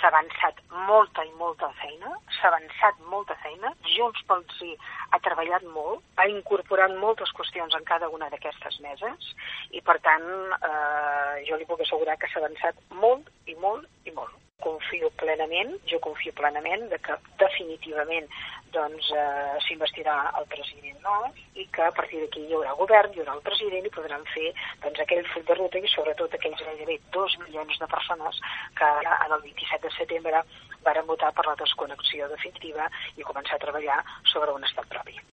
s'ha avançat molta i molta feina, s'ha avançat molta feina, Junts pel Sí ha treballat molt, ha incorporat moltes qüestions en cada una d'aquestes meses i, per tant, jo li puc assegurar que s'ha avançat molt i molt i molt. Jo confio plenament que definitivament s'investirà el president Mas i que a partir d'aquí hi haurà govern, hi haurà el president i podran fer aquell full de ruta i sobretot aquells gairebé 2 milions de persones que el 27 de setembre varen votar per la desconnexió definitiva i començar a treballar sobre un estat propi.